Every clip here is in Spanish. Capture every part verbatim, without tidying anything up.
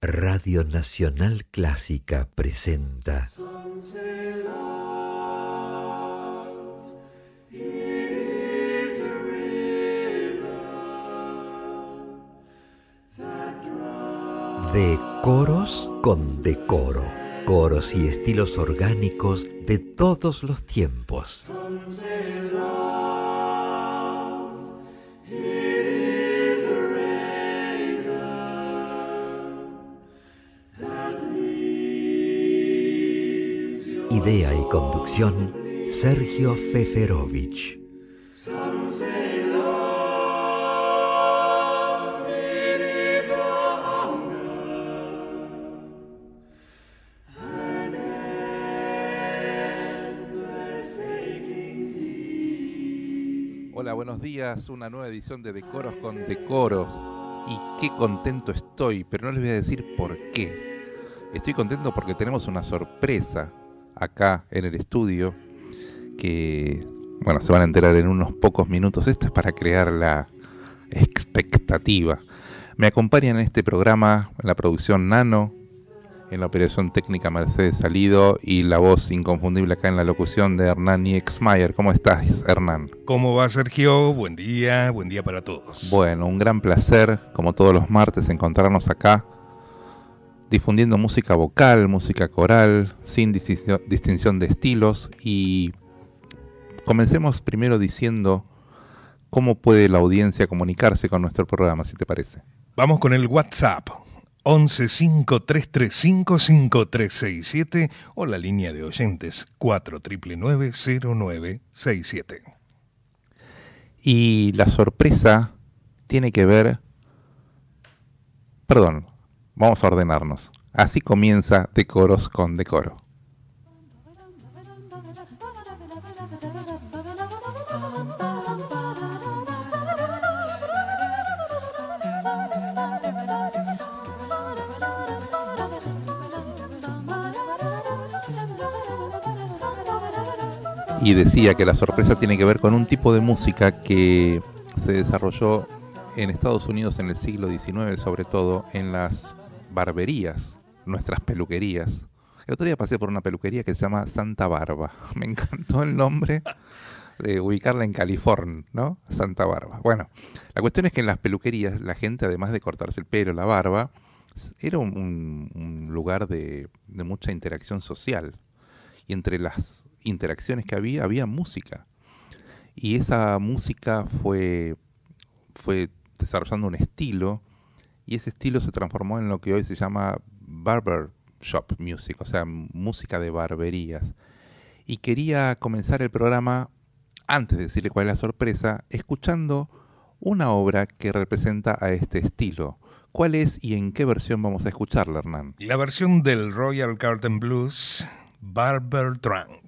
Radio Nacional Clásica presenta De coros con decoro, coros y estilos orgánicos de todos los tiempos. Idea y conducción, Sergio Feferovich. Hola, buenos días, una nueva edición de Decoros con Decoros. Y qué contento estoy, pero no les voy a decir por qué. Estoy contento porque tenemos una sorpresa acá en el estudio que, bueno, se van a enterar en unos pocos minutos. Esto es para crear la expectativa. Me acompañan en este programa en la producción Nano, en la operación técnica Mercedes Salido y la voz inconfundible acá en la locución de Hernán Niexmayer. ¿Cómo estás, Hernán? ¿Cómo va, Sergio? Buen día, buen día para todos. Bueno, un gran placer, como todos los martes, encontrarnos acá difundiendo música vocal, música coral, sin distinción, distinción de estilos. Y comencemos primero diciendo cómo puede la audiencia comunicarse con nuestro programa, si te parece. Vamos con el WhatsApp, once cinco tres tres cinco cinco tres seis siete o la línea de oyentes cuatro nueve nueve cero nueve seis siete. Y la sorpresa tiene que ver... Perdón, vamos a ordenarnos. Así comienza Decoros con Decoro. Y decía que la sorpresa tiene que ver con un tipo de música que se desarrolló en Estados Unidos en el siglo diecinueve, sobre todo en las barberías, nuestras peluquerías. El otro día pasé por una peluquería que se llama Santa Barba. Me encantó el nombre de ubicarla en California, ¿no? Santa Barba. Bueno, la cuestión es que en las peluquerías la gente, además de cortarse el pelo, la barba, era un, un, un lugar de, de mucha interacción social. Y entre las interacciones que había, había música. Y esa música fue, fue desarrollando un estilo, y ese estilo se transformó en lo que hoy se llama barbershop music, o sea, música de barberías. Y quería comenzar el programa, antes de decirle cuál es la sorpresa, escuchando una obra que representa a este estilo. ¿Cuál es y en qué versión vamos a escucharla, Hernán? La versión del Royal Garden Blues, Barber Drunk.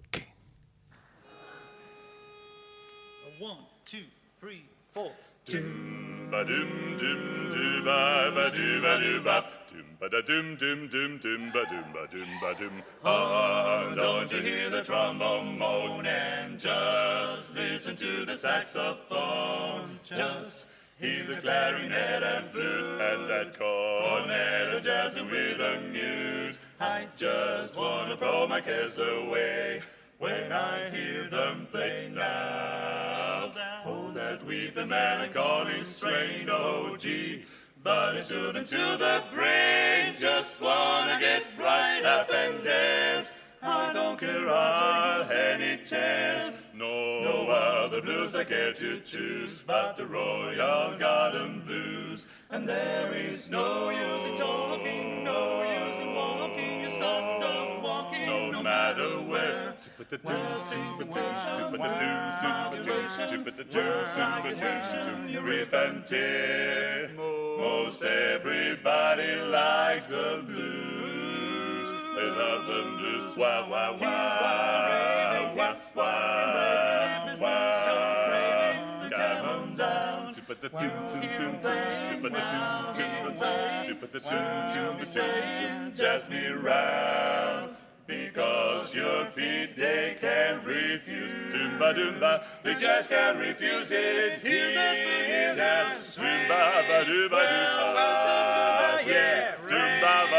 One, two, three, four. Dum ba dum dum dum ba ba dum ba dum ba dum ba da dum dum dum dum ba dum ba dum ba dum. Oh, don't you hear the trombone moaning? Just listen to the saxophone. Just hear the clarinet and flute and that cornet a jazzing with a mute. I just wanna throw my cares away when I hear them play now. Oh, that weeping melancholy strain, oh gee, but it's soothing to the brain. Just wanna get right up and dance. I don't care I'll any chance. No, no other blues I care to choose but the Royal Garden Blues. And there is no use in talking, no use in walking. You stop the walking, no, no matter where. Super the doom, super the doom, super the doom, super the doom, super the doom, super the doom, you rip and tear. Most everybody likes the blues. They love the blues. Wah wah wah, wah wah wah. Come on down. Super the doom, doom doom, super the doom, super super the doom, super doom, just me round. Because your feet, they can't refuse. Doomba doomba, they just can't refuse it. Hear that swing, ba ba dooba dooba. Yeah, doomba ba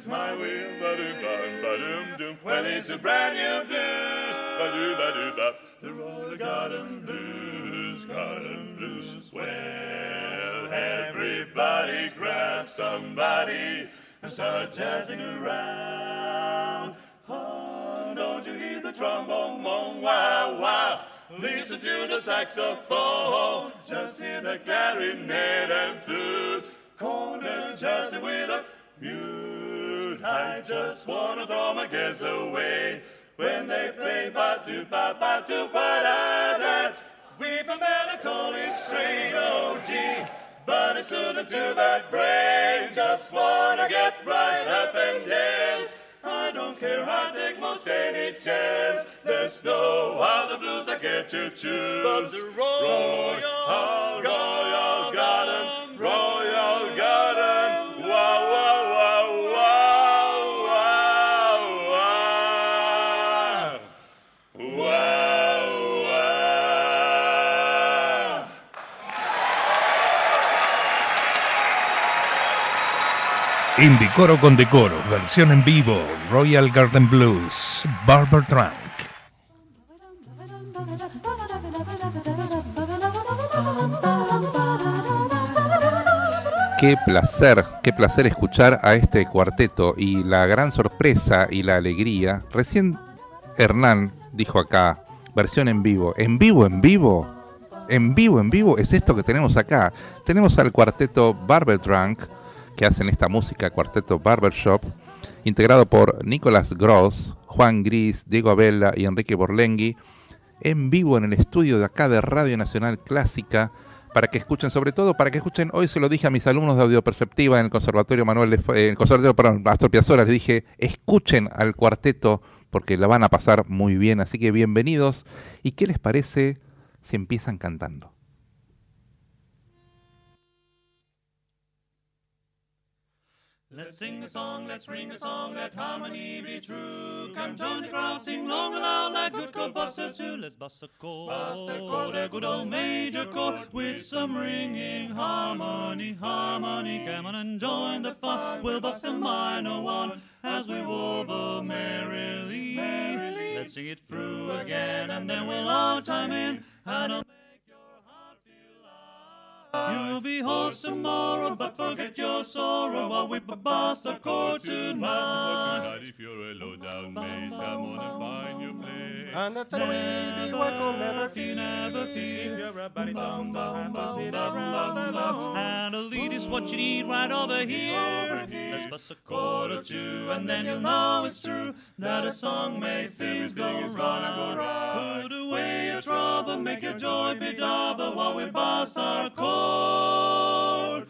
my wheel, ba-doom, ba-doom, doom. Well, it's a brand new blues, ba-doo, ba-doo, bop. The Royal Garden Blues, Garden Blues. Well, everybody grab somebody and start jazzing around. Oh, don't you hear the trombone moan, wow, wow. Listen to the saxophone, just hear the clarinet and flute. Corner jazzing with a mute. I just wanna throw my cares away when they play ba-doo, ba-ba-doo, ba-da-da. Weep a melancholy strain, oh gee, but it's soothing to my brain. Just wanna get right up and dance. I don't care, I take most any chance. There's no other blues I care to choose but the Royal, Royal, Royal Garden, Royal Garden. Wow, wow, wow, wow, wow, wow, wow, wow. Indicoro con decoro, versión en vivo, Royal Garden Blues, Barber Trunk. Qué placer, qué placer escuchar a este cuarteto y la gran sorpresa y la alegría. Recién Hernán dijo acá, versión en vivo. ¿En vivo, en vivo? ¿En vivo, en vivo? Es esto que tenemos acá. Tenemos al cuarteto Barber Trunk, que hacen esta música, cuarteto Barbershop, integrado por Nicolás Gross, Juan Gris, Diego Abella y Enrique Borlenghi, en vivo en el estudio de acá de Radio Nacional Clásica, para que escuchen, sobre todo, para que escuchen, hoy se lo dije a mis alumnos de Audioperceptiva en el Conservatorio Manuel de, en el Conservatorio, perdón, Astor Piazzolla, les dije, escuchen al cuarteto, porque la van a pasar muy bien, así que bienvenidos, y ¿qué les parece si empiezan cantando? Let's sing a song, let's ring a song, let harmony be true. Come Tony Cross, sing long aloud like good chord busters too. Let's bust a chord, bust a chord, a good old major chord with some ringing harmony, harmony. Come on and join the fun, we'll bust a minor one as we warble merrily. merrily. Let's sing it through again and then we'll all chime in and it'll make your heart feel light. You'll be hoarse tomorrow, but forget your sorrow while we bust a chord tonight. If you're a low-down bass, come on and find your place. And that's the way we work on never feel, never feel. If you're a baritone, Bum, bum, bum, bum, bum, bum, bum, bum. And a lead is what you need right over here. Let's bust a chord or two, and then you'll know it's true that a song makes things go right. Put away your trouble, make your joy be double while we bust our chord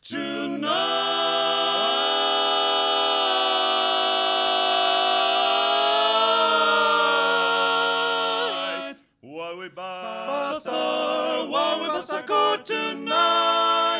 tonight. While we Bust our, while we bust our chord tonight.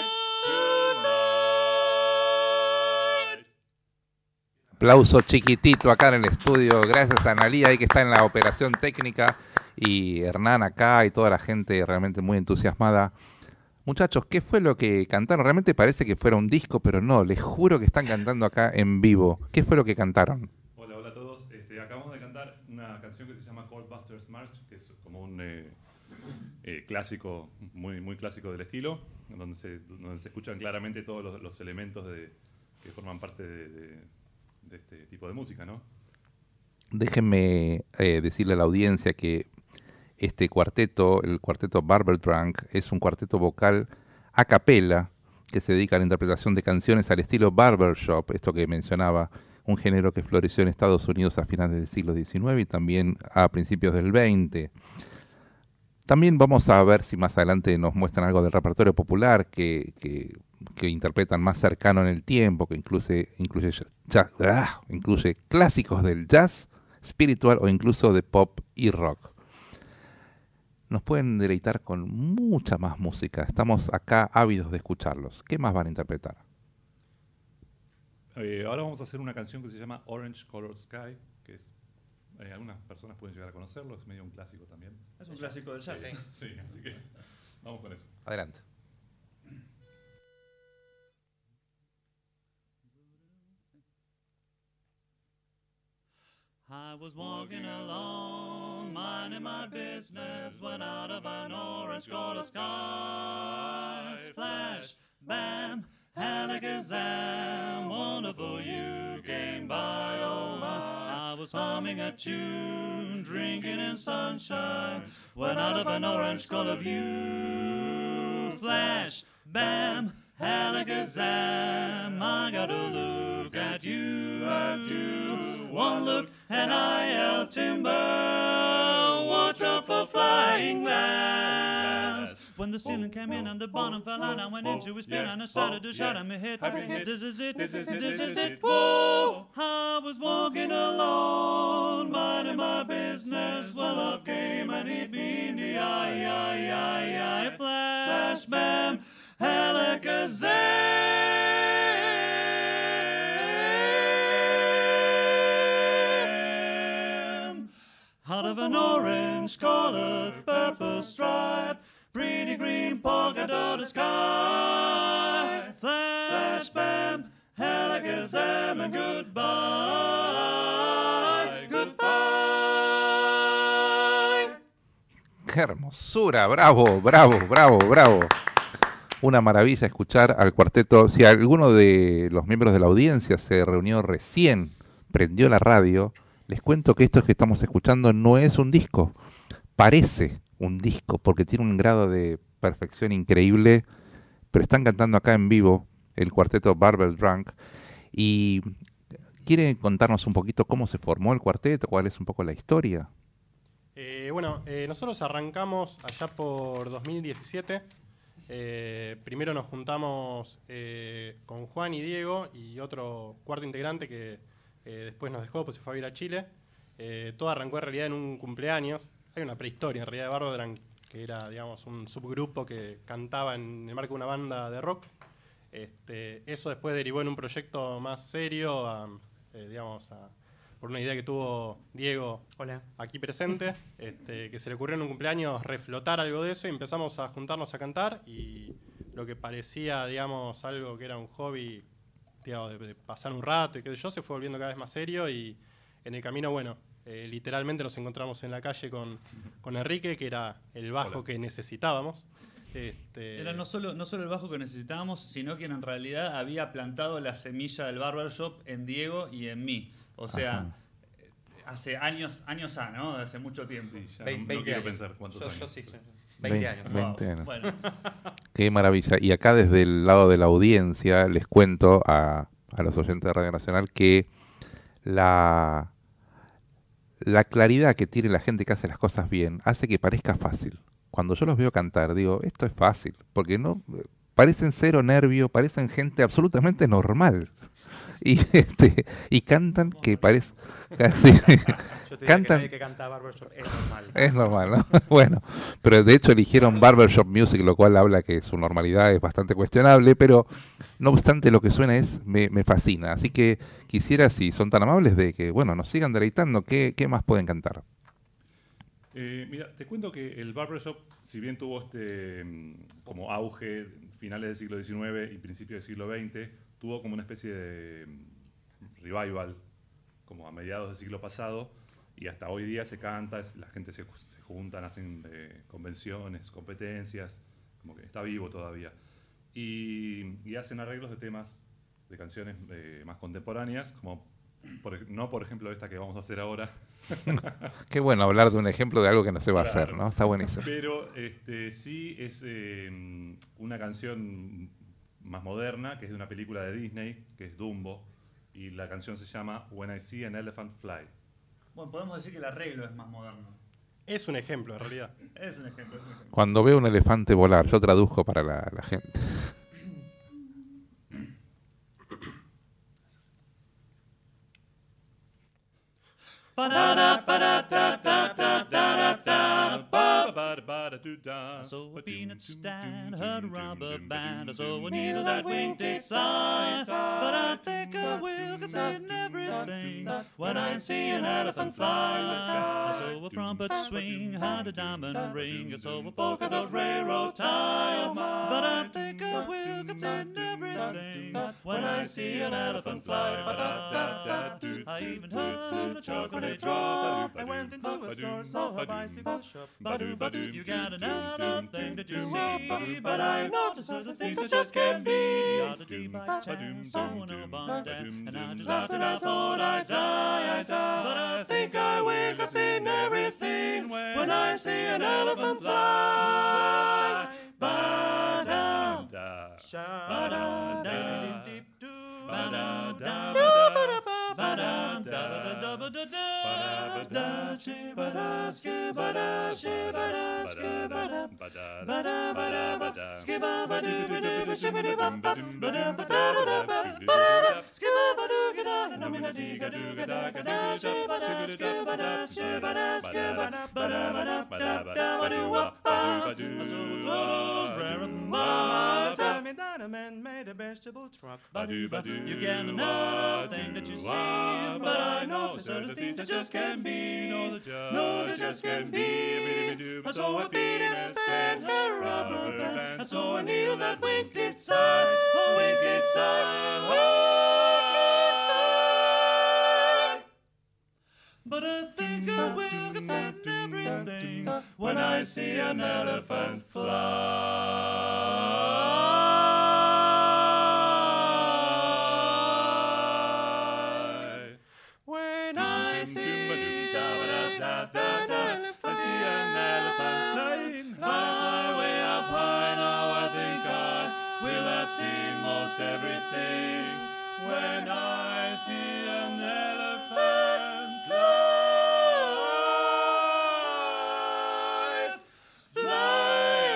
Tonight. Aplauso chiquitito acá en el estudio, gracias a Analía ahí que está en la operación técnica y Hernán acá y toda la gente realmente muy entusiasmada. Muchachos, ¿qué fue lo que cantaron? Realmente parece que fuera un disco, pero no, les juro que están cantando acá en vivo. ¿Qué fue lo que cantaron? Hola, hola a todos. Este, acabamos de cantar una canción que se llama Chord Busters March, que es como un eh, eh, clásico, muy, muy clásico del estilo, donde se, donde se escuchan claramente todos los, los elementos de, que forman parte de, de, de este tipo de música, ¿no? Déjenme eh, decirle a la audiencia que este cuarteto, el cuarteto Barber Trunk, es un cuarteto vocal a capela que se dedica a la interpretación de canciones al estilo barbershop, esto que mencionaba, un género que floreció en Estados Unidos a finales del siglo diecinueve y también a principios del veinte. También vamos a ver si más adelante nos muestran algo del repertorio popular que, que, que interpretan más cercano en el tiempo, que incluye, incluye, jazz, ah, incluye clásicos del jazz, spiritual o incluso de pop y rock. Nos pueden deleitar con mucha más música. Estamos acá ávidos de escucharlos. ¿Qué más van a interpretar? Eh, ahora vamos a hacer una canción que se llama Orange Colored Sky, que es, eh, algunas personas pueden llegar a conocerlo, es medio un clásico también. Es un clásico del jazz. Sí, sí, así que vamos con eso. Adelante. I was walking along, minding my business, when out of an orange colored sky, flash, bam, alakazam, wonderful you came by, oh my. I was humming a tune, drinking in sunshine, when out of an orange colored view, flash, bam, alakazam, I got a look at you, at you, one look and I yelled timber, watch out for flying glass. When the ceiling came in and the bottom fell out, I went into a spin and I started to shout at my head, this is it, this is it, this is it, whoa. I was walking alone, minding my business, well love came and hit me in the eye, eye, eye, eye, flash, bam, alakazam. Out of an orange-colored purple stripe, pretty green polka dotted sky, flash, bam, alakazam, and goodbye, goodbye. ¡Qué hermosura! ¡Bravo, bravo, bravo, bravo! Una maravilla escuchar al cuarteto. Si alguno de los miembros de la audiencia se reunió recién, prendió la radio, les cuento que esto que estamos escuchando no es un disco. Parece un disco porque tiene un grado de perfección increíble, pero están cantando acá en vivo el cuarteto Barbell Drunk. Y ¿quieren contarnos un poquito cómo se formó el cuarteto? ¿Cuál es un poco la historia? Eh, bueno, eh, nosotros arrancamos allá por dos mil diecisiete. Eh, primero nos juntamos eh, con Juan y Diego y otro cuarto integrante que eh, después nos dejó, pues se fue a vivir a Chile. Eh, todo arrancó en realidad en un cumpleaños. Hay una prehistoria en realidad de Barbell Drunk, que era, digamos, un subgrupo que cantaba en el marco de una banda de rock. Este, eso después derivó en un proyecto más serio, a, eh, digamos, a, por una idea que tuvo Diego, hola, aquí presente, este, que se le ocurrió en un cumpleaños reflotar algo de eso y empezamos a juntarnos a cantar, y lo que parecía, digamos, algo que era un hobby, digamos, de, de pasar un rato y qué sé yo, se fue volviendo cada vez más serio, y en el camino, bueno, eh, literalmente nos encontramos en la calle con, con Enrique, que era el bajo hola. que necesitábamos. Este... Era no solo, no solo el bajo que necesitábamos, sino quien en realidad había plantado la semilla del barbershop en Diego y en mí. O sea, ajá, hace años, años A, ¿no? Hace mucho tiempo. Sí, ya veinte, no, no quiero pensar cuántos yo, años. Yo sí, sí. veinte años. veinte wow. años. Bueno. Qué maravilla. Y acá desde el lado de la audiencia les cuento a, a los oyentes de Radio Nacional que la, la claridad que tiene la gente que hace las cosas bien hace que parezca fácil. Cuando yo los veo cantar, digo, esto es fácil, porque no parecen cero nervio, parecen gente absolutamente normal. Y este y cantan que parece casi yo te cantan que, que canta barbershop es normal. Es normal, ¿no? Bueno, pero de hecho eligieron barbershop music, lo cual habla que su normalidad es bastante cuestionable, pero no obstante lo que suena es me, me fascina. Así que quisiera, si son tan amables, de que bueno, nos sigan deleitando. ¿Qué, qué más pueden cantar? Eh, mira, te cuento que el barbershop, si bien tuvo este como auge finales del siglo diecinueve y principios del siglo veinte, tuvo como una especie de revival, como a mediados del siglo pasado, y hasta hoy día se canta, la gente se, se juntan, hacen eh, convenciones, competencias, como que está vivo todavía. Y, y hacen arreglos de temas, de canciones eh, más contemporáneas, como por, no por ejemplo esta que vamos a hacer ahora. Qué bueno hablar de un ejemplo de algo que no se va claro, a hacer, ¿no? Está buenísimo. Pero este, sí es eh, una canción más moderna, que es de una película de Disney, que es Dumbo, y la canción se llama When I See an Elephant Fly. Bueno, podemos decir que el arreglo es más moderno. Es un ejemplo, en realidad. Es un ejemplo, es un ejemplo. Cuando veo un elefante volar, yo traduzco para la, la gente. saw a peanut stand, heard a rubber band, I saw a needle that winked its eye. But I think I will consider everything when I see an elephant fly. I saw a trumpet swing, had a diamond ring, I saw a polka dot railroad tie. But I think I will consider everything when I see an elephant fly. I even heard a chocolate drop. I went into a store, saw a bicycle shop. You got another thing that you see, but I noticed certain things that just can't be. The other day by chance, someone about that, and I just laughed and I thought I'd die, I'd die. But I think I will have seen everything when I see an elephant fly. Ba-da, sha-da-da, dee-dee-dee-doo, ba-da-da, ba-da, ba-da, shibada, skibada, shibada, skibada, bada, bada, bada, skibada, shibidi-bum, bada, bada, bada, skibada, nomina diga duga daga da, shibada, skibada, shibada, skibada, bada, bada, bada, bada, bada, tell me that a man made a vegetable truck. You get another thing that you see, but I know certain things that just can't be. No, that just, no, that just can't be. I saw a peanut stand, had a rubber band. I saw a needle that winked its eye, winked its eye, winked its eye. But I think I will accept everything when I see an elephant fly. Everything when I see an elephant fly, fly,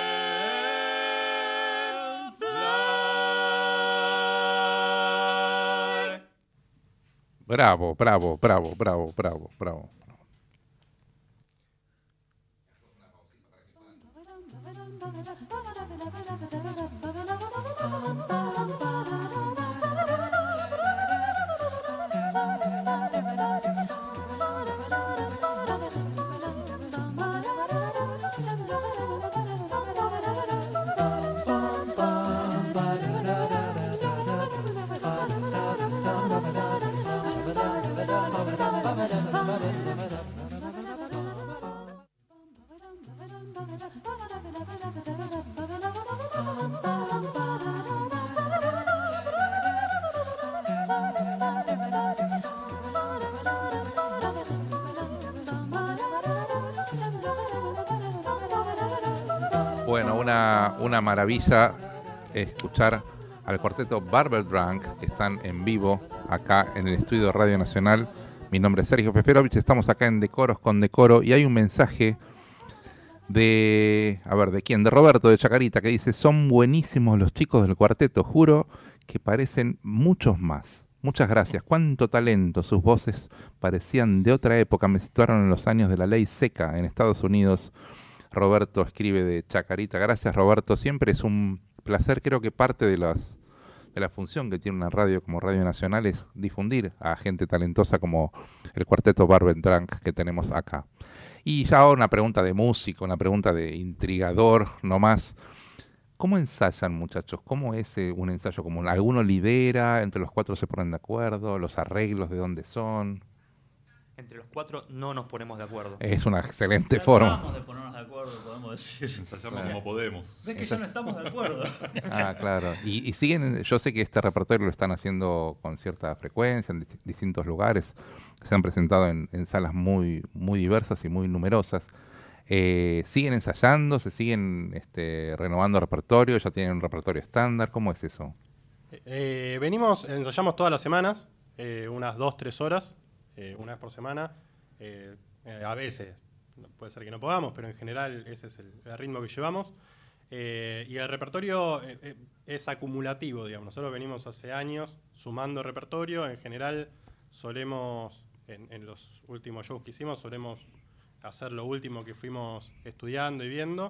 fly. Bravo, bravo, bravo, bravo, bravo, bravo. Bueno, una, una maravilla escuchar al cuarteto Barber Drunk, que están en vivo acá en el estudio de Radio Nacional. Mi nombre es Sergio Feferovich, estamos acá en Decoros con Decoro y hay un mensaje de, a ver, ¿de quién? De Roberto de Chacarita, que dice: son buenísimos los chicos del cuarteto, juro que parecen muchos más. Muchas gracias, cuánto talento, sus voces parecían de otra época, me situaron en los años de la ley seca en Estados Unidos. Roberto escribe de Chacarita. Gracias, Roberto, siempre es un placer, creo que parte de las de la función que tiene una radio como Radio Nacional es difundir a gente talentosa como el cuarteto Barber Drunk que tenemos acá. Y ya una pregunta de músico, una pregunta de intrigador nomás. ¿Cómo ensayan, muchachos? ¿Cómo es eh, un ensayo común? ¿Alguno lidera? ¿Entre los cuatro se ponen de acuerdo? ¿Los arreglos de dónde son? Entre los cuatro no nos ponemos de acuerdo. Es una excelente forma. Tratamos de ponernos de acuerdo, podemos decir. Ensayamos como podemos. Ves que ya no estamos de acuerdo. Ah, claro. Y, y siguen, yo sé que este repertorio lo están haciendo con cierta frecuencia en dist- distintos lugares. Se han presentado en, en salas muy, muy diversas y muy numerosas. Eh, ¿Siguen ensayando? ¿Se siguen este, renovando repertorio? ¿Ya tienen un repertorio estándar? ¿Cómo es eso? Eh, venimos, ensayamos todas las semanas, eh, unas dos, tres horas. Eh, una vez por semana, eh, eh, a veces puede ser que no podamos, pero en general ese es el, el ritmo que llevamos. Eh, y el repertorio eh, eh, es acumulativo, digamos. Nosotros venimos hace años sumando repertorio. En general solemos, en, en los últimos shows que hicimos, solemos hacer lo último que fuimos estudiando y viendo,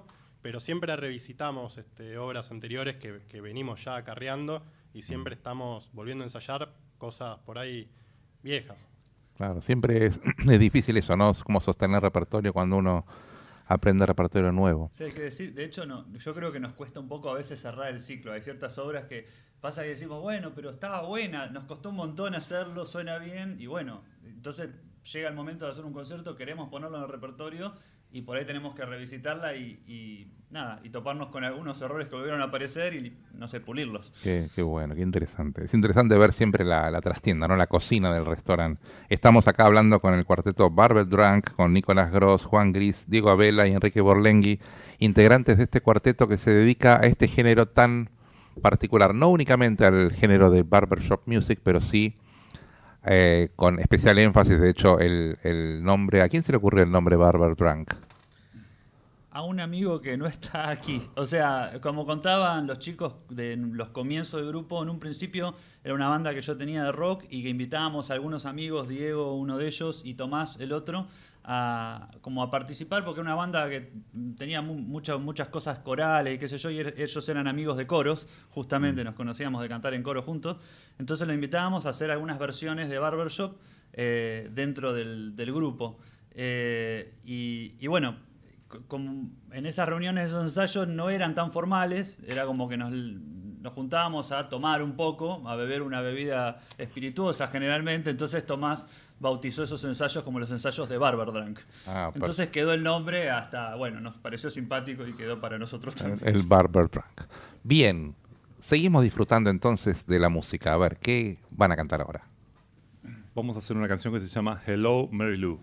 pero siempre revisitamos este, obras anteriores que, que venimos ya acarreando y siempre estamos volviendo a ensayar cosas por ahí viejas. Claro, siempre es, es difícil eso, ¿no? Como sostener repertorio cuando uno aprende repertorio nuevo. Sí, hay que decir, de hecho, no, yo creo que nos cuesta un poco a veces cerrar el ciclo. Hay ciertas obras que pasa que decimos, bueno, pero estaba buena, nos costó un montón hacerlo, suena bien, y bueno, entonces llega el momento de hacer un concierto, queremos ponerlo en el repertorio, y por ahí tenemos que revisitarla y, y nada, y toparnos con algunos errores que volvieron a aparecer y, no sé, pulirlos. Qué, qué bueno, qué interesante. Es interesante ver siempre la, la trastienda, ¿no? La cocina del restaurante. Estamos acá hablando con el cuarteto Barber Drunk, con Nicolás Gross, Juan Gris, Diego Abela y Enrique Borlenghi, integrantes de este cuarteto que se dedica a este género tan particular, no únicamente al género de barbershop music, pero sí Eh, con especial énfasis. De hecho, el, el nombre, ¿a quién se le ocurrió el nombre Barber Drunk? A un amigo que no está aquí. O sea, como contaban los chicos de los comienzos del grupo, en un principio era una banda que yo tenía de rock y que invitábamos a algunos amigos, Diego, uno de ellos, y Tomás, el otro, a, como a participar, porque era una banda que tenía mu muchas, muchas cosas corales y qué sé yo, y er ellos eran amigos de coros, justamente, nos conocíamos de cantar en coro juntos. Entonces lo invitábamos a hacer algunas versiones de Barbershop eh, dentro del, del grupo. Eh, y, y bueno, como en esas reuniones, esos ensayos no eran tan formales, era como que nos, nos juntábamos a tomar un poco, a beber una bebida espirituosa generalmente. Entonces Tomás bautizó esos ensayos como los ensayos de Barber Drunk. Ah, entonces quedó el nombre hasta, bueno, nos pareció simpático y quedó para nosotros también. El Barber Drunk. Bien, seguimos disfrutando entonces de la música. A ver, ¿qué van a cantar ahora? Vamos a hacer una canción que se llama Hello, Mary Lou.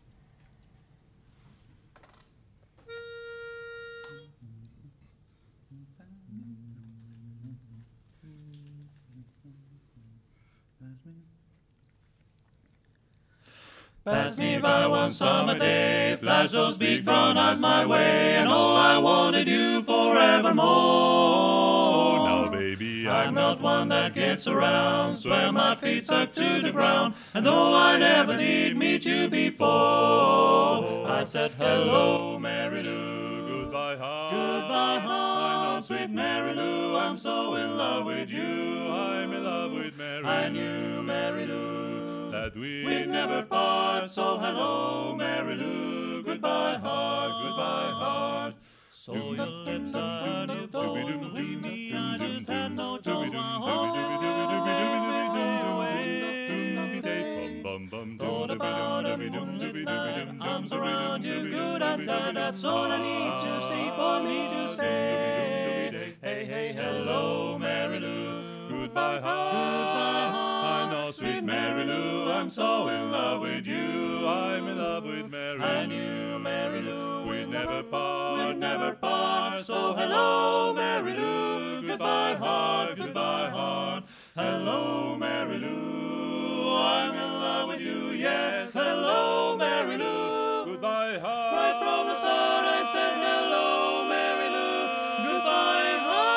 Pass me by one summer day, flash those big brown eyes my way, and all I wanted you forevermore. Now, baby, I'm not one that gets around, swear my feet stuck to the ground, and though I never did meet you before, I said hello, Mary Lou, goodbye, heart, goodbye, heart, sweet Mary Lou, I'm so in love with you, I'm in love with Mary Lou. I knew, Mary Lou, that we we'd never part, so hello, Mary Lou, goodbye, heart, goodbye, heart. So your lips are new, though leave me, I just had no choice, my whole thought about a moonlit night, arms around you, good and tight, that's all I need to see for me to say. Hey, hey, hello, Mary Lou, goodbye, heart, goodbye, heart. I know, Sweet Mary Lou, I'm so in love with you. I'm in love with Mary Lou. I knew, Mary Lou, we'd never part, we'd never part. So hello, Mary Lou, goodbye, heart, goodbye, heart. Hello, Mary Lou, I'm in love with you. Yes, hello, Mary Lou, goodbye, heart. Right from the start, I said hello, Mary Lou, goodbye,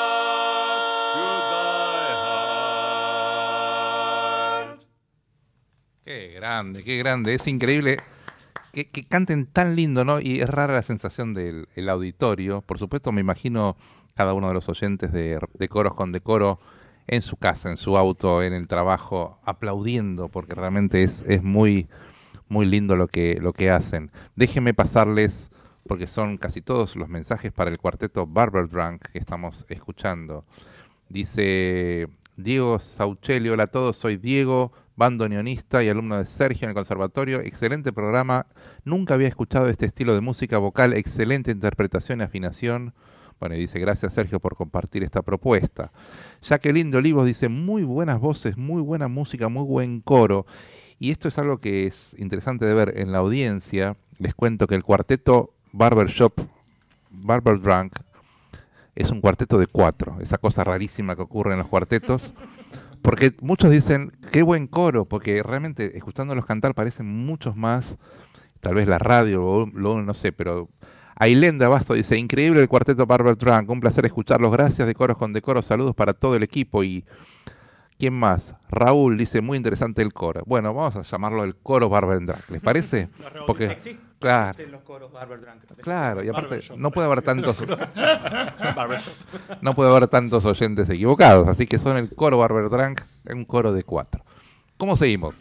heart. Qué grande, qué grande. Es increíble que, que canten tan lindo, ¿no? Y es rara la sensación del el auditorio. Por supuesto, me imagino cada uno de los oyentes de, de Coros con Decoro en su casa, en su auto, en el trabajo, aplaudiendo, porque realmente es, es muy, muy lindo lo que, lo que hacen. Déjenme pasarles, porque son casi todos los mensajes para el cuarteto Barber Drunk que estamos escuchando. Dice Diego Sauchelli: hola a todos, soy Diego, bandoneonista y alumno de Sergio en el conservatorio. Excelente programa, nunca había escuchado este estilo de música vocal, excelente interpretación y afinación. Bueno, y dice, gracias Sergio por compartir esta propuesta. Jacqueline de Olivos dice, muy buenas voces, muy buena música, muy buen coro. Y esto es algo que es interesante de ver en la audiencia. Les cuento que el cuarteto Barbershop, Barber Drunk, es un cuarteto de cuatro. Esa cosa rarísima que ocurre en los cuartetos. Porque muchos dicen, qué buen coro, porque realmente escuchándolos cantar parecen muchos más. Tal vez la radio, o, lo, no sé, pero... Ailén de Abasto dice, increíble el cuarteto Barber Drunk, un placer escucharlos, gracias de Coros con Decoro, saludos para todo el equipo. Y ¿quién más? Raúl dice, muy interesante el coro. Bueno, vamos a llamarlo el coro Barber Drunk, ¿les parece? Porque, Claro. existen los coros Barber Drunk. Claro, y aparte Barbershop. no puede haber tantos Barbershop. no puede haber tantos oyentes equivocados, así que son el coro Barber Drunk, un coro de cuatro. ¿Cómo seguimos?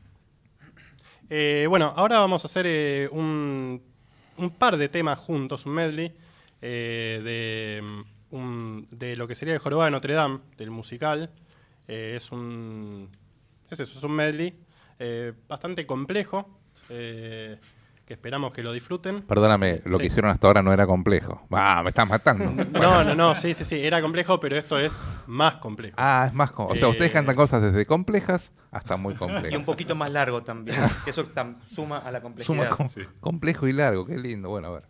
Eh, bueno, ahora vamos a hacer eh, un, un par de temas juntos, un medley, eh, de, mm, un- de lo que sería el Jorobado de Notre Dame, del musical. Eh, es un es eso, es un medley eh, bastante complejo, eh, que esperamos que lo disfruten. Perdóname, lo Sí. que hicieron hasta ahora no era complejo. Ah, me estás matando. No, no, no, sí, sí, sí, era complejo, pero esto es más complejo. Ah, es más... com- O sea, ustedes Eh, cantan cosas desde complejas hasta muy Y un complejas. poquito más largo también. que eso tam- suma a la complejidad. Suma com- Sí. complejo y largo, qué lindo. Bueno, a ver.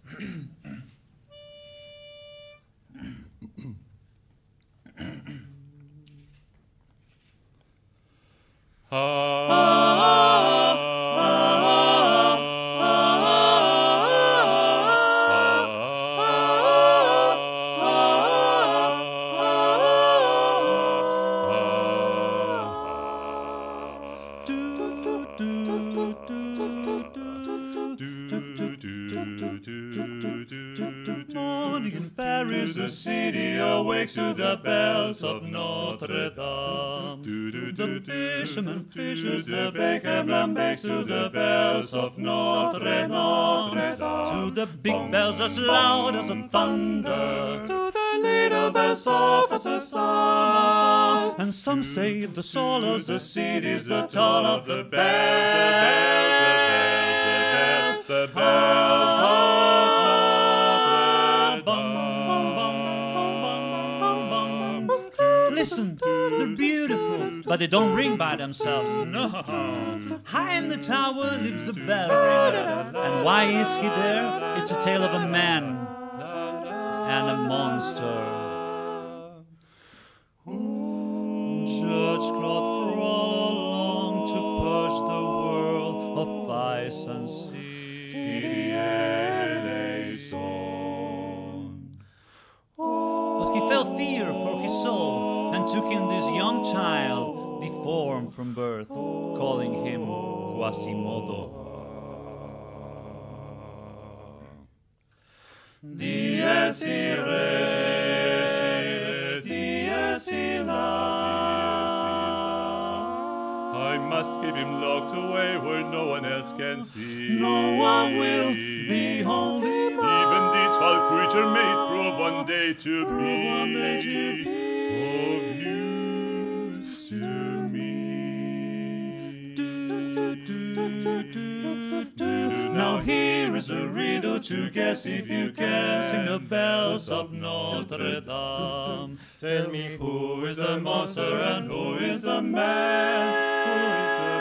Morning in Paris, the city awakes to the bells of Notre Dame. The fisherman fishes, the baker bakes to the bells of Notre Dame. To the big bells as loud as a thunder. To the little bells soft as a summer. And some say the soul of the city is the toll of the bells. The bells, the bells, the bells, the bells of Listen, they're beautiful, but they don't ring by themselves. No. High in the tower lives a bell ringer. And why is he there? It's a tale of a man and a monster. Judge Claude Frollo longed to purge the world of vice and sin. But he felt fear for his soul and took in this young child, deformed from birth, calling him Quasimodo. Dies irae, dies illa. I must keep him locked away where no one else can see. No one will behold him. Even this foul creature may prove one day to be of use to me. Now here is a riddle to guess if you can. Sing the bells of Notre Dame. Tell me who is the monster and who is the man? Who is the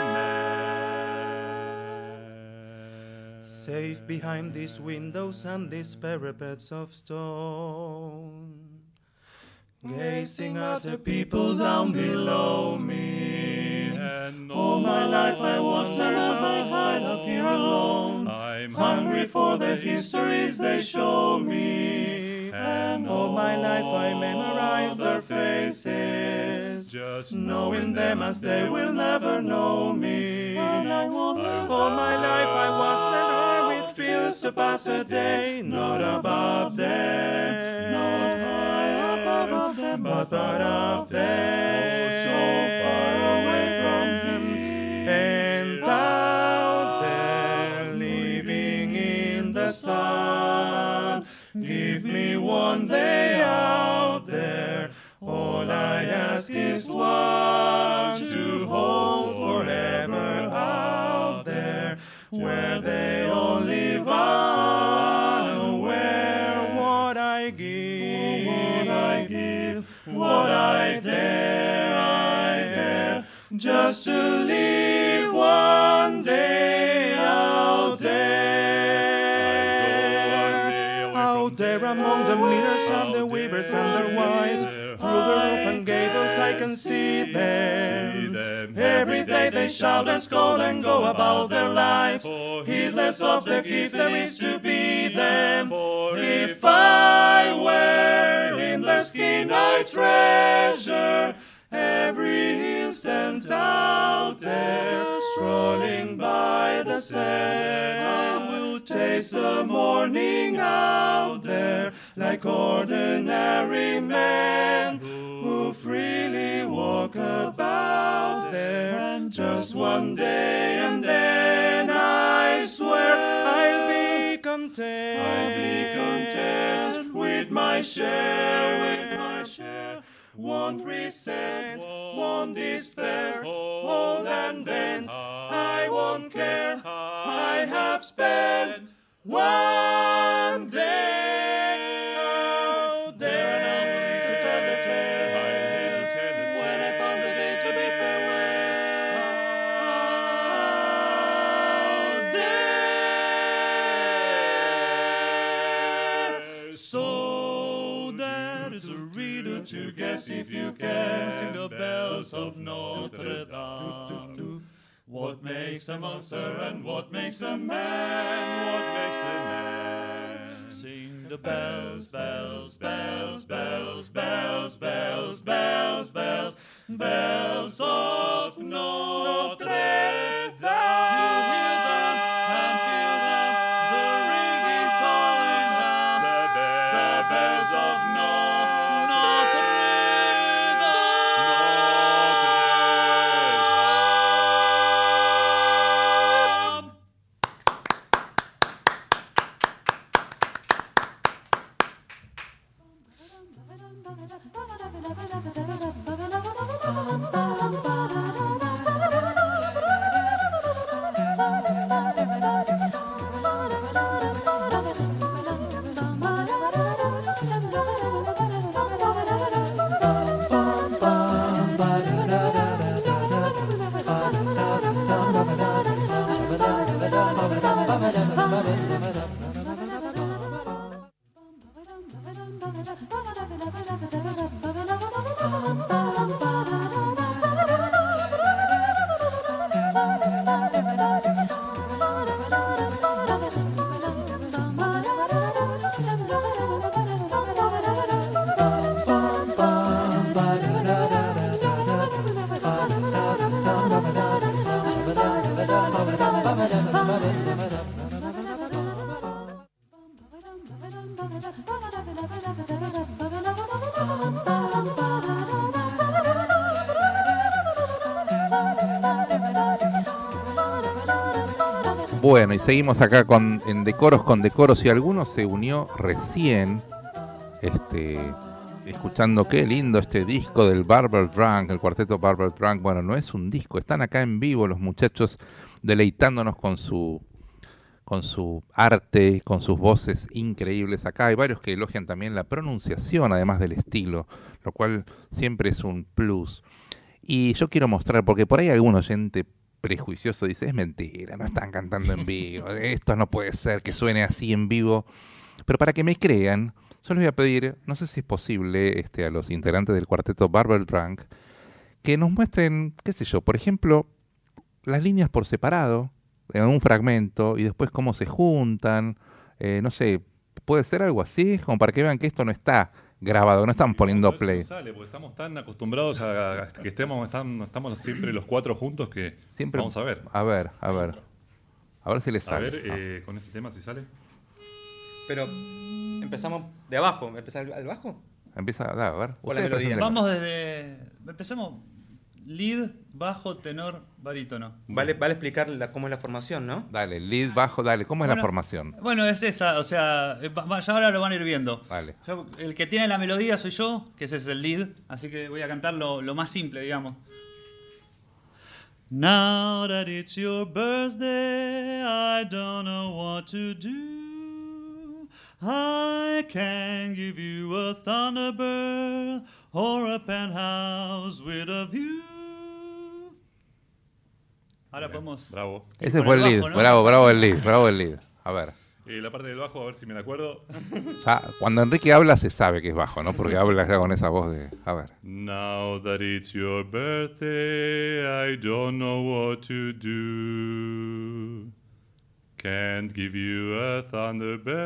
man? Safe behind these windows and these parapets of stone, gazing at the people down below me. And All my life I wonder as I hide up here alone. I'm Hungry for the histories they show me. And all my life I memorize their faces, just knowing them as they will never know me. All my life I was there with fields to pass a day, not above them, not high above them, but above them, so far away from him. And out there, living in the sun, give me one day out there. All I ask is one to hold forever out there, where they all live unaware. What I give, what I give, what I dare, I dare, just to live one day out there. Out there among the millers and the weavers and their wives, through the roof and gables I can see them. Every day they shout and scold and go about their lives, heedless of the gift there is to be them. If I were in their skin I treasure every instant out there, strolling by the sand. I will take the morning out there like ordinary men who freely walk about there just one day, and then I swear I'll be content, I'll be content with my share, with my share. Won't resent, won't despair, old and bent, I won't care. I have spent one day out there to tell the tale, when I found the day to be farewell. So that is a reader to guess if you can sing the bells of Notre Dame. What makes a monster and what makes a man? What makes a man? Sing the bells, bells, bells, bells, bells, bells, bells, bells, bells of Notre Dame. You hear them and feel them, the ringing, calling them, the bells of Notre Dame. Bueno, y seguimos acá con, en Decoros con Decoros, y alguno se unió recién, este, escuchando qué lindo este disco del Barber Drunk, el cuarteto Barber Drunk. Bueno, no es un disco, están acá en vivo los muchachos deleitándonos con su, con su arte, con sus voces increíbles. Acá hay varios que elogian también la pronunciación, además del estilo, lo cual siempre es un plus. Y yo quiero mostrar, porque por ahí algún oyente prejuicioso dice, es mentira, no están cantando en vivo, esto no puede ser que suene así en vivo. Pero para que me crean, yo les voy a pedir, no sé si es posible, este, a los integrantes del cuarteto Barber Drunk, que nos muestren, qué sé yo, por ejemplo, las líneas por separado, en un fragmento, y después cómo se juntan, eh, no sé, puede ser algo así, como para que vean que esto no está grabado, no están poniendo play. Si no sale, porque estamos tan acostumbrados a, a que estemos, están, estamos siempre los cuatro juntos que siempre, vamos a ver. A ver, a ver. A ver si les a sale. A ver, eh, con este tema si sale. Pero empezamos de abajo, ¿empezar al bajo? Empieza, a ver. O la melodía. Vamos desde... Empecemos lead, bajo, tenor, barítono. Vale, vale explicar la, cómo es la formación, ¿no? Dale, lead, bajo, dale. ¿Cómo es bueno, la formación? Bueno, es esa, o sea, ya ahora lo van a ir viendo. Vale. Yo, el que tiene la melodía soy yo, que ese es el lead, así que voy a cantar lo, lo más simple, digamos. Now that it's your birthday, I don't know what to do. I can give you a Thunderbird or a penthouse with a view. Ahora Bien, podemos... Bravo. Ese fue el lead. Bajo, ¿no? Bravo, bravo el lead, bravo el lead. A ver. Eh, la parte del bajo, a ver si me la acuerdo. Ya, cuando Enrique habla se sabe que es bajo, ¿no? Porque habla ya con esa voz de... A ver. Now that it's your birthday, I don't know what to do. Can't give you a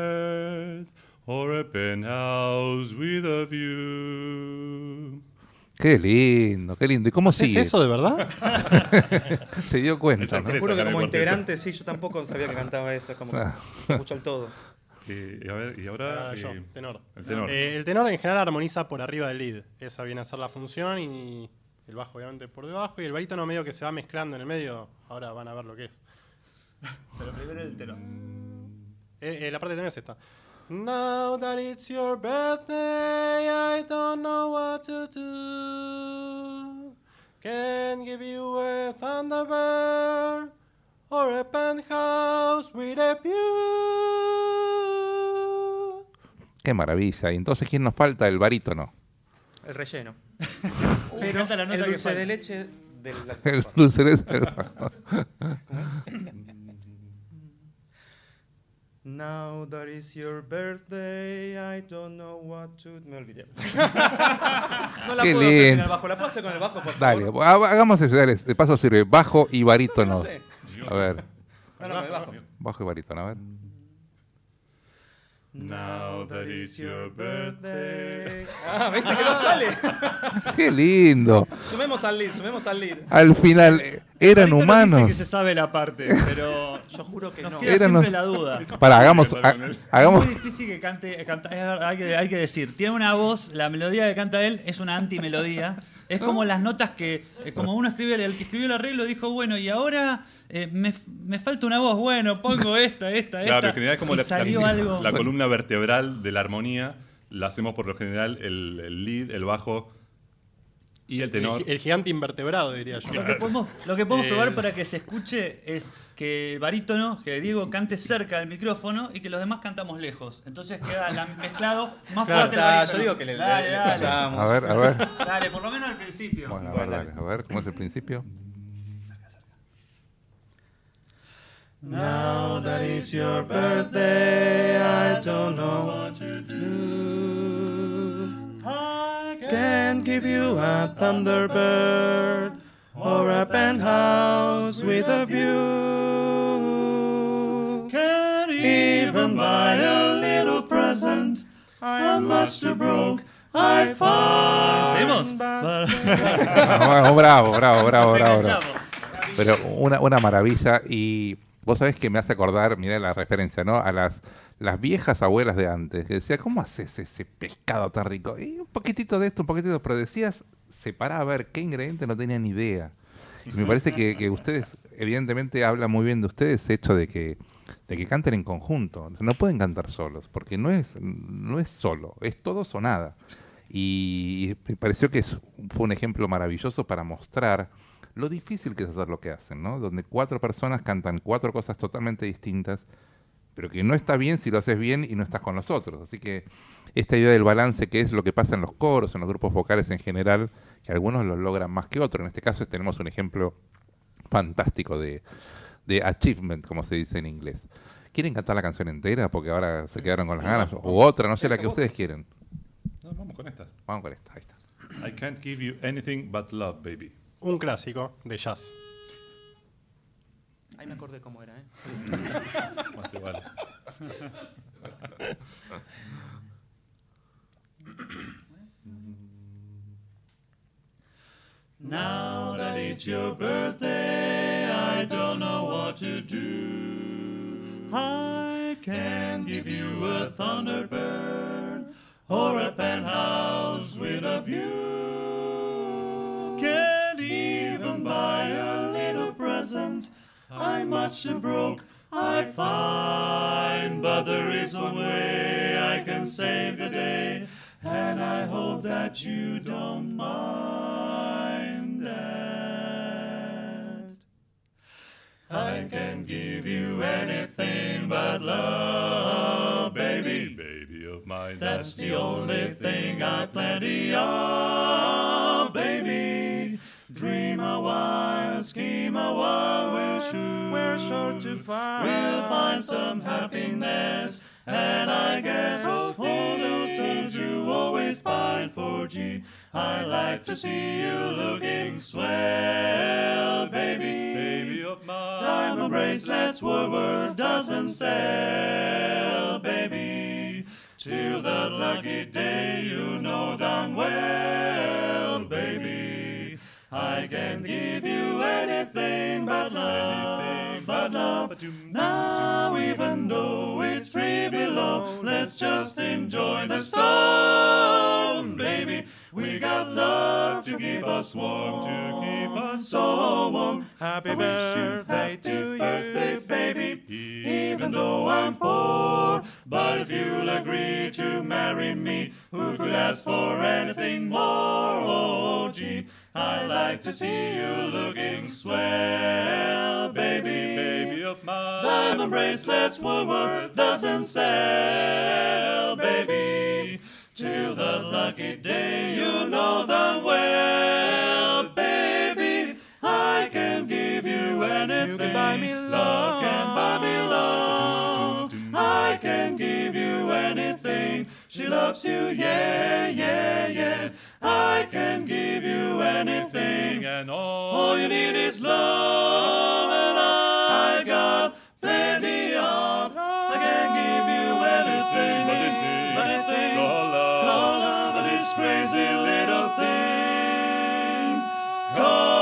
Thunderbird or a penthouse with a view. Qué lindo, qué lindo. ¿Y cómo sigue? ¿Es eso de verdad? Se dio cuenta, ¿no? Te juro que como integrante, sí, yo tampoco sabía que cantaba eso. Es como que Ah. se escucha el todo. Eh, y, a ver, y ahora... Ah, yo, eh, tenor. El tenor. Eh, el tenor en general armoniza por arriba del lead. Esa viene a ser la función y el bajo obviamente por debajo. Y el barítono medio que se va mezclando en el medio. Ahora van a ver lo que es. Pero primero el tenor. Eh, eh, la parte de tenor es esta. Now that it's your birthday, I don't know what to do. Can give you a Thunderbird or a penthouse with a view. Qué maravilla. Y entonces, ¿quién nos falta? El barítono. El relleno. Me Pero encanta la nota el que dulce falta. de leche del El dulce de leche del bajo. Now that is your birthday, I don't know what to... Me olvidé. No la Qué puedo hacer sin lindo. el bajo. ¿La puedo hacer con el bajo, por Dale, favor? ha- hagamos eso. Dale. De paso sirve bajo y barítono. No sé. A ver, No, no, con el bajo. bajo y barítono, a ver. Now that is your birthday. Ah, ¿viste que no sale? Qué lindo. Sumemos al lead, sumemos al lead. Al final, eh, eran Barítono humanos. dice que se sabe la parte, pero Yo juro que nos no. queda Eran siempre los- la duda. Para, hagamos, ha- hagamos. Es muy difícil que cante, canta- eh, hay, que, hay que decir, tiene una voz, la melodía que canta él es una antimelodía. Es como las notas que, eh, como uno escribe, el que escribió el arreglo dijo, bueno, y ahora eh, me, me falta una voz, bueno, pongo esta, esta, esta. Claro, en general es como y la, salió la- algo. la columna vertebral de la armonía. La hacemos por lo general el, el lead, el bajo y el tenor. El, el gigante invertebrado, diría yo. Lo que podemos, lo que podemos Eh, probar para que se escuche es que el barítono, que Diego cante cerca del micrófono y que los demás cantamos lejos. Entonces queda la- mezclado más Claro, fuerte el está, barítono. yo digo que le- Dale, le- le dale. fallamos. A ver, a ver. Dale, por lo menos al principio. Bueno, a ver, dale. A ver, ¿cómo es el principio? Now that it's your birthday, I don't know what to do. I can give you a Thunderbird or a penthouse with a view. Can't even buy a little present. I'm much too broke. I find. ¿Seguimos? Vamos, bravo, bravo, bravo, Nos bravo, bravo. enganchamos. Pero una, una maravilla. Y vos sabés que me hace acordar, mirá la referencia, ¿no? A las, las viejas abuelas de antes. Que decía, ¿cómo haces ese pescado tan rico? Y un poquitito de esto, un poquitito. Pero decías, separá a ver qué ingredientes, no tenía ni idea. Y me parece que, que ustedes, evidentemente, habla muy bien de ustedes, hecho de que, de que canten en conjunto. No pueden cantar solos, porque no es, no es solo, es todos o nada. Y me pareció que es- fue un ejemplo maravilloso para mostrar lo difícil que es hacer lo que hacen, ¿no? Donde cuatro personas cantan cuatro cosas totalmente distintas, pero que no está bien si lo haces bien y no estás con los otros. Así que esta idea del balance, que es lo que pasa en los coros, en los grupos vocales en general, que algunos lo logran más que otros. En este caso tenemos un ejemplo fantástico de, de achievement, como se dice en inglés. ¿Quieren cantar la canción entera? Porque ahora se quedaron con las ganas. O otra, no sé, la que ustedes quieren. No, vamos con esta. Vamos con esta, ahí está. I can't give you anything but love, baby. Un clásico de jazz. Ahí me acordé cómo era, ¿eh? Más te vale. Now that it's your birthday, I don't know what to do. I can give you a Thunderbird or a penthouse with a view. Can't even buy a little present. I'm much too broke, I find. But there is one way I can save the day, and I hope that you don't mind that. I can give you anything but love, baby. Baby of mine. That's the only thing I've plenty of, baby. Dream a while, scheme a while, we're sure, we're sure to find. We'll find some happiness, and I guess all those things you always find for G. I like to see you looking swell, baby. Baby of mine. Diamond bracelets, Woodward doesn't sell, baby. Till that lucky day, you know darn well, baby. give you anything but love, but love. Now even though it's three below, let's just enjoy the storm, baby. We got love to keep us warm, to keep us so warm. Happy birthday to you, birthday, baby, even though I'm poor. But if you'll agree to marry me, who could ask for anything more? Oh, gee, I like to see you looking swell, baby, baby of mine. Diamond bracelets Woolworth doesn't sell, baby. Till the lucky day you know them well, baby. I can give you anything. You can buy me love. Love can buy me love. I can give you anything. She loves you, yeah, yeah, yeah. I can give you anything, and all, all you need is love, and I got plenty of. I can give you anything, but this thing, but this thing, called love, called love, but this crazy little thing called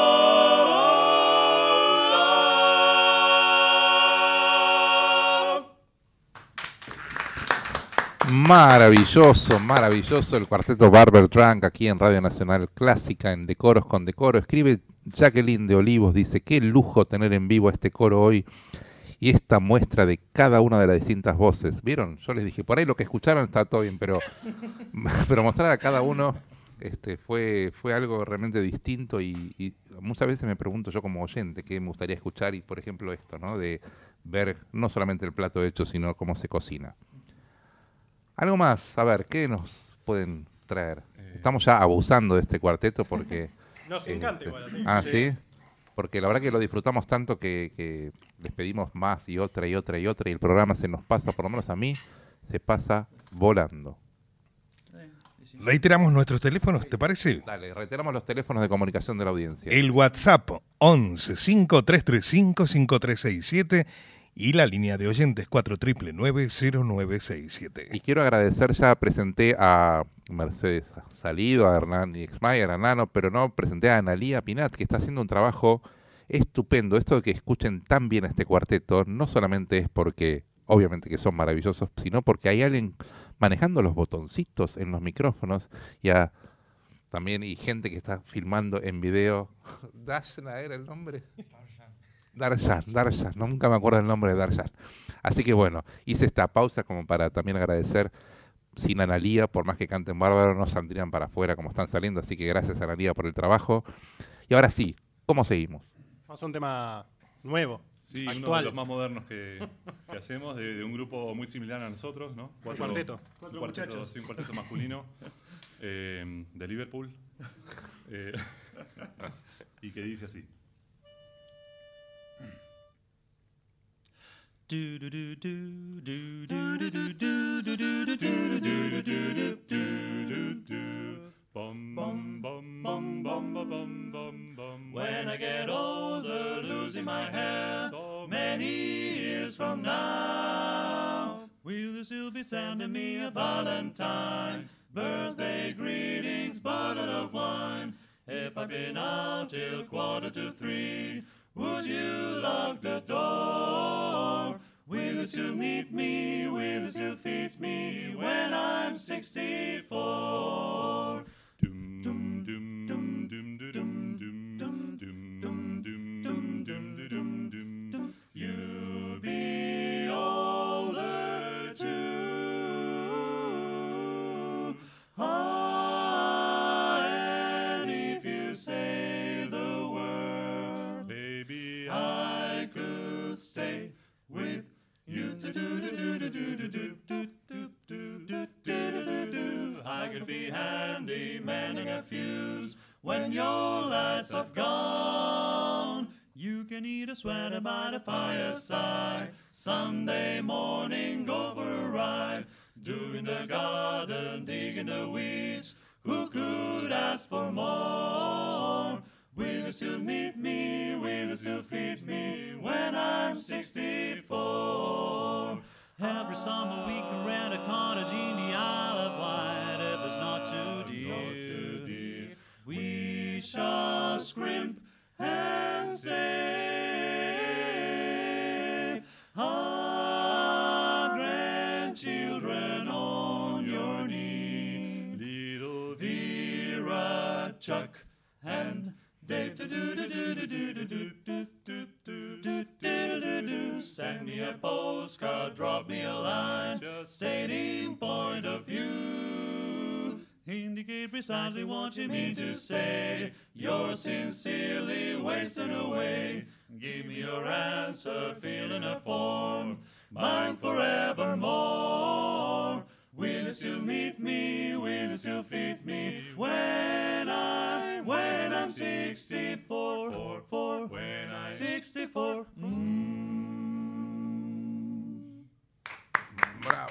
Maravilloso, maravilloso el cuarteto Barber Trunk aquí en Radio Nacional Clásica, en Decoros con Decoro. Escribe Jacqueline de Olivos, dice, qué lujo tener en vivo este coro hoy y esta muestra de cada una de las distintas voces. ¿Vieron? Yo les dije, por ahí lo que escucharon está todo bien, pero, pero mostrar a cada uno este, fue, fue algo realmente distinto y, y muchas veces me pregunto yo como oyente qué me gustaría escuchar y, por ejemplo, esto, ¿no? De ver no solamente el plato hecho, sino cómo se cocina. Algo más, a ver, ¿qué nos pueden traer? Eh, Estamos ya abusando de este cuarteto porque... Nos encanta este, igual. Así. Ah, ¿sí? Porque la verdad que lo disfrutamos tanto que, que les pedimos más y otra y otra y otra y el programa se nos pasa, por lo menos a mí, se pasa volando. Reiteramos nuestros teléfonos, ¿te parece? Dale, reiteramos los teléfonos de comunicación de la audiencia. El WhatsApp once cinco tres tres cinco cinco tres seis siete y la línea de oyentes cuatro nueve nueve cero nueve seis siete. Y quiero agradecer, ya presenté a Mercedes Salido, a Hernán Exmayer, a Nano, pero no presenté a Analía Pinat, que está haciendo un trabajo estupendo. Esto de que escuchen tan bien a este cuarteto, no solamente es porque, obviamente que son maravillosos, sino porque hay alguien manejando los botoncitos en los micrófonos y a, también y gente que está filmando en video. ¿Dashna era el nombre? Darshan, Darshan, nunca me acuerdo el nombre de Darshan. Así que bueno, hice esta pausa como para también agradecer. Sin Analía, por más que canten bárbaro, no saldrían para afuera como están saliendo. Así que gracias a Analía por el trabajo. Y ahora sí, ¿cómo seguimos? Vamos a un tema nuevo, sí, actual. uno de los más modernos que, que hacemos, de, de un grupo muy similar a nosotros, ¿no? Cuatro, un cuarteto. Cuatro un cuarteto, sí, un cuarteto masculino eh, de Liverpool. Eh, y que dice así. Do do do do do do do do do do do do do do do do. Bum bum bum bum bum bum bum bum. When I get older, losing my hair, so many years from now, will you still be sending me a Valentine? Birthday greetings, bottle of wine. If I've been out till quarter to three, would you lock the door? Will you still meet me? Will you still feed me when I'm sixty-four? Dum dum dum dum dum dum dum dum dum dum dum dum dum dum. You'll be older too. Ah, and if you say the word, baby, I could say with you. Do do do do do do do do do do do do do. I could be handy manning a fuse when your lights have gone. You can eat a sweater by the fireside. Sunday morning, go for a ride. Doing the garden, digging the weeds. Who could ask for more? Will you still meet me? Will you still feed me when I'm sixty-four? Every summer we can rent a cottage in the Isle of Wight if it's not too dear. We shall scrimp Chuck and Dave. Do do do do do do do do do do do do do. Send me a postcard, drop me a line, just stating point of view. Indicate precisely what you mean to say. You're sincerely wasting away. Give me your answer, fill in a form. Mine forevermore. Will you still meet me? Will you still fit me? When I, when I'm sixty-four, four, four, when I'm sixty-four. Mm. Bravo.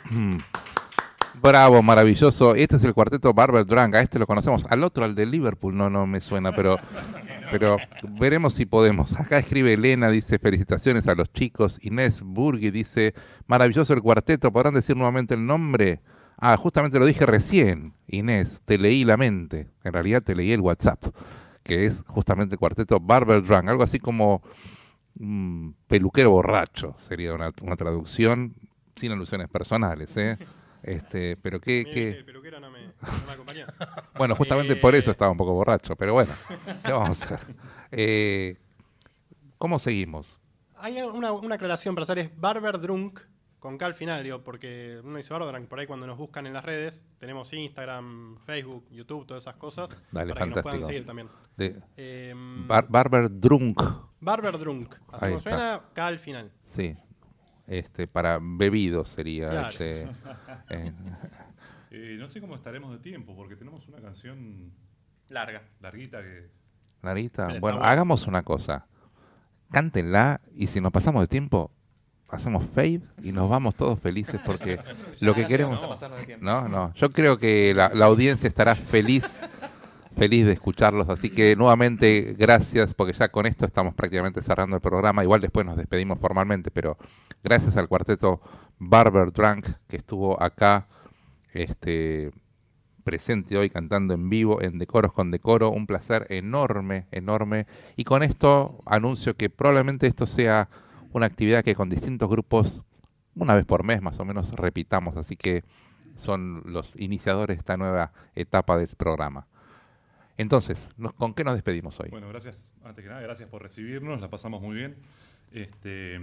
Bravo, maravilloso. Este es el cuarteto Barber Drunk. A este lo conocemos. Al otro, al de Liverpool, no, no me suena, pero, pero veremos si podemos. Acá escribe Elena, dice felicitaciones a los chicos. Inés Burgui dice, maravilloso el cuarteto. ¿Podrán decir nuevamente el nombre? Ah, justamente lo dije recién, Inés. Te leí la mente. En realidad te leí el WhatsApp, que es justamente el cuarteto Barber Drunk. Algo así como mmm, peluquero borracho. Sería una, una traducción sin alusiones personales, ¿eh? Este, pero qué, qué... El peluquero no me, no me acompañó. Bueno, justamente eh... por eso estaba un poco borracho, pero bueno, ¿qué vamos a hacer? Eh, ¿Cómo seguimos? Hay una, una aclaración para hacer, es Barber Drunk, con K al final, digo, porque uno dice Barber Drunk, por ahí cuando nos buscan en las redes, tenemos Instagram, Facebook, YouTube, todas esas cosas, Dale, para fantástico. que nos puedan seguir también. De, eh, Bar Barber Drunk. Barber Drunk, así como está. suena, K al final. Sí. Este, para bebidos sería. Claro. Este, eh. Eh, no sé cómo estaremos de tiempo, porque tenemos una canción larga, larguita que... Narita, Pero bueno, está bueno. hagamos una cosa. Cántenla y si nos pasamos de tiempo, hacemos fade y nos vamos todos felices porque lo que queremos... No, no, yo creo que la, la audiencia estará feliz feliz de escucharlos, así que nuevamente gracias, porque ya con esto estamos prácticamente cerrando el programa, igual después nos despedimos formalmente, pero gracias al cuarteto Barber Drunk que estuvo acá este, presente hoy cantando en vivo en Decoros con Decoro, un placer enorme, enorme, y con esto anuncio que probablemente esto sea una actividad que con distintos grupos, una vez por mes más o menos, repitamos, así que son los iniciadores de esta nueva etapa del programa. Entonces, ¿con qué nos despedimos hoy? Bueno, gracias, antes que nada, gracias por recibirnos, la pasamos muy bien. Este,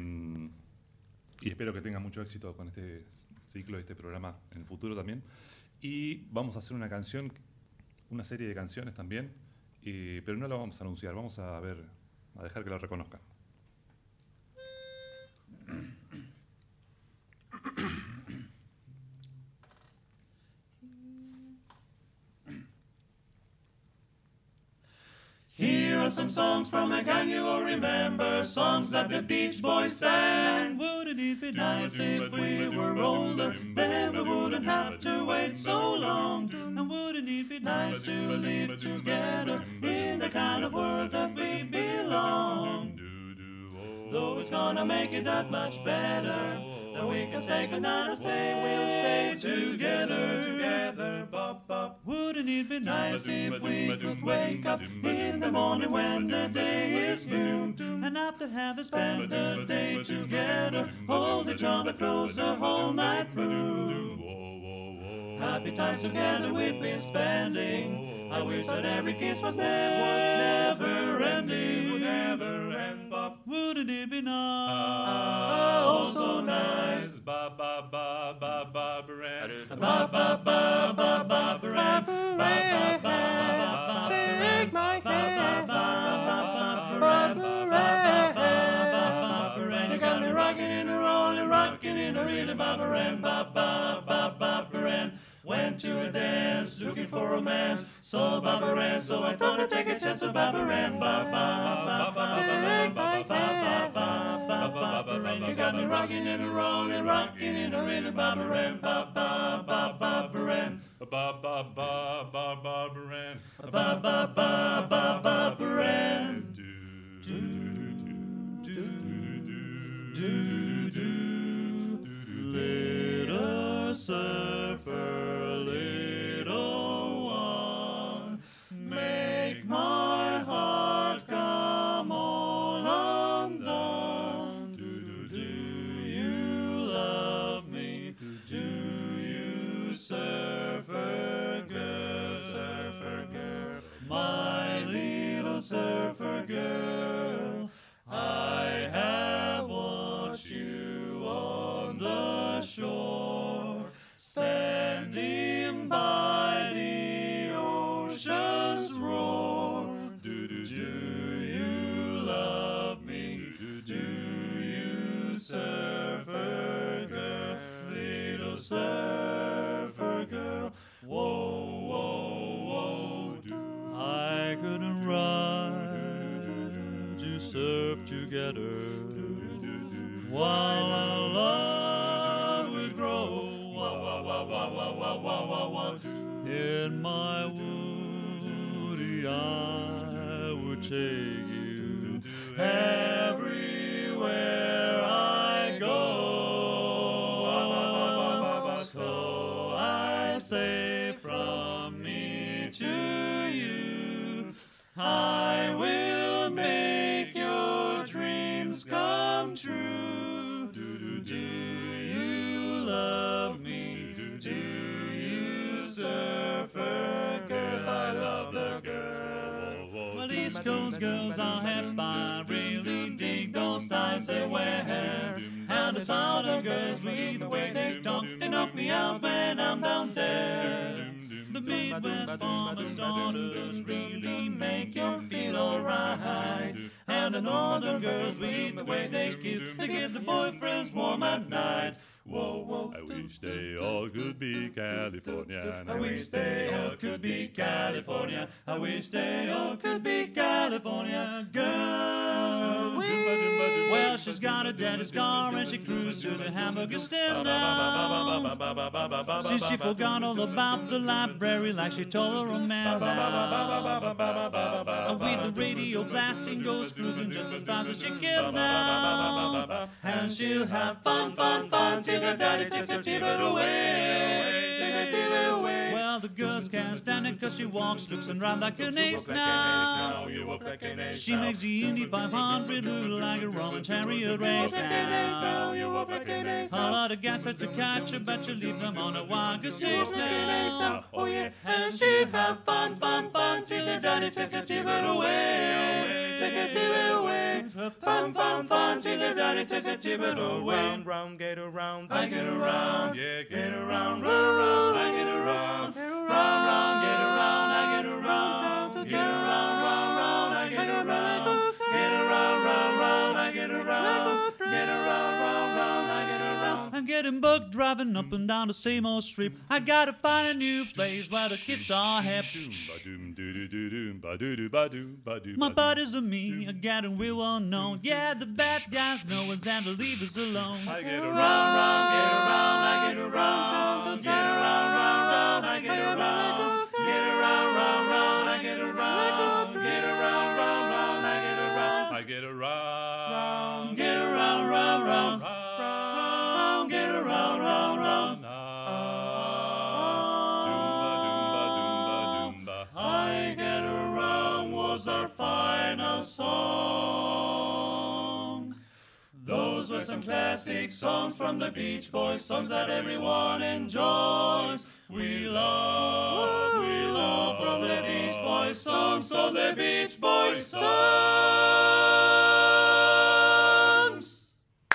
y espero que tengan mucho éxito con este ciclo, este programa en el futuro también. Y vamos a hacer una canción, una serie de canciones también, eh, pero no la vamos a anunciar, vamos a ver, a dejar que la reconozcan. Here are some songs from a gang you will remember, songs that the Beach Boys sang. Wouldn't it be nice if we were older, then we wouldn't have to wait so long? And wouldn't it be nice to live together in the kind of world that we belong? Though it's gonna make it that much better, and we can say goodnight and stay, we'll stay together, together, bop, bop. Wouldn't it be nice if we could wake up in the morning when the day is new, and not to have to spend the day together, hold each other close the whole night through. Happy times together we've been spending. I wish that every kiss was never, was never ending, would never end, bop. Wouldn't it be nice? Oh, so nice. Ba ba ba ba ba ba ba ba ba ba ba ba ba. Take my hand. You got me rocking in a rolling, rocking in a really ba-ba-ran, ba-ba-ba-ba-ba-ran. Went to a dance, looking for romance, saw Barbara Ann, so I thought I'd take a chance with Barbara Ann. Ba-ba-ba-ba-ba-ba-ba-ba-ba-ba-ba-ba-ba. You got me rocking and a rolling, rocking in a really Barbara Ann. Ba-ba-ba-ba-Barbara Ann. Ba-ba-ba-ba-Barbara Ann. Ba-ba-ba-ba-Barbara Ann. Little surfer, little one, make my heart come all undone. Do you love me? Do you, surfer girl? love together. While our love will grow, in my woody I would take you everywhere I go. So I say from me to you, I will make your dreams come true. Do you love me? Do you surfer girls? I love the girl. Well, East Coast girls are hip. I really dig those styles they wear. And the Southern girls, we the way they talk, they knock me out when I'm down there. The Midwest farmers' daughters really make you feel alright. And the Northern girls, we the way they kiss, they give the boyfriends warm at night. Whoa, whoa. I wish they all could be California. I wish they all could be California. I wish they all could be California girls. Well, she's got a daddy's car and she cruised to the hamburger stand now. Since she forgot all about the library like she told her old man now. With the radio blasting, goes cruising just as fast as she can now. And she'll have fun, fun, fun till the daddy takes her T-bird away. Take her T-bird away. Well, the girls can't stand it cause she walks, looks and round like an ace now. She makes the Indy five hundred look like a Roman chariot race now. A lot of gas to catch her, but she leaves them on a wild goose chase now. Oh yeah, and she'll have fun, fun, fun till the daddy takes her T-bird away. Take her T-bird away. Fun, fun, fun till the daddy takes her T-bird away. Round, round, get around, I get around, yeah, get around, round, round, I get around, round, round, get around, I get around, get around, round, round, I get around, get around, round, round, I get around, get around, round, round, I get around. I'm getting bugged driving up and down the same old strip. I gotta find a new place where the kids are happy. My buddies and me are getting real unknown. Yeah, the bad guys know us and they leave us alone. I get around, round, get around, I get around, get around, round, round, I get around, get around, round, round, I get around, get around, round, round, I get around, I get around, get around, round, round, round, get around, round, round. I get around was our final song. Those were some classic songs from the Beach Boys, songs that everyone enjoys. We love, we love from the Beach Boys songs, so the Beach Boys songs.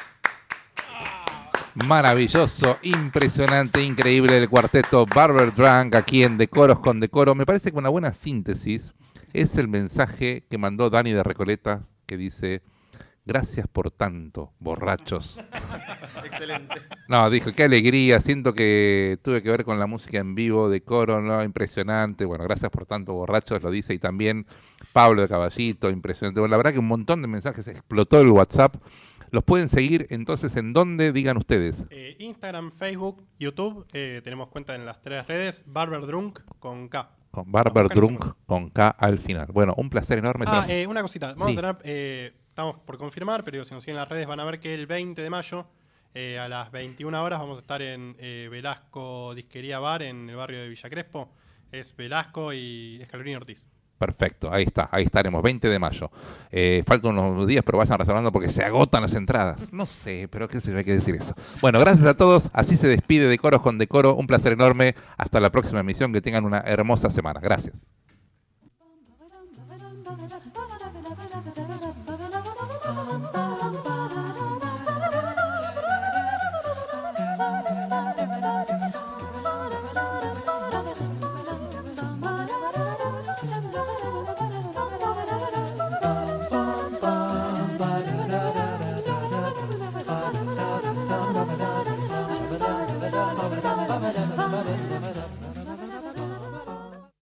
Maravilloso, impresionante, increíble el cuarteto Barber Drunk aquí en Decoros con Decoro. Me parece que una buena síntesis es el mensaje que mandó Dani de Recoleta, que dice: gracias por tanto, borrachos. Excelente. No, dijo, qué alegría, siento que tuve que ver con la música en vivo de Coro, ¿no? Impresionante. Bueno, gracias por tanto, borrachos, lo dice. Y también Pablo de Caballito, impresionante. Bueno, la verdad que un montón de mensajes, explotó el WhatsApp. ¿Los pueden seguir entonces en dónde? Digan ustedes. Eh, Instagram, Facebook, YouTube, eh, tenemos cuenta en las tres redes, Barber Drunk con K. Con Barber Drunk con K al final. Bueno, un placer enorme. Ah, eh, una cosita, vamos Sí. a tener, eh, estamos por confirmar, pero si nos siguen en las redes van a ver que el veinte de mayo eh, a las veintiuna horas vamos a estar en eh, Velasco Disquería Bar en el barrio de Villa Crespo. Es Velasco y Escalorín Ortiz. Perfecto, ahí está, ahí estaremos, veinte de mayo. Eh, faltan unos días, pero vayan reservando porque se agotan las entradas. No sé, pero qué sé yo, hay que decir eso. Bueno, gracias a todos, así se despide Decoros con Decoro, un placer enorme. Hasta la próxima emisión, que tengan una hermosa semana. Gracias.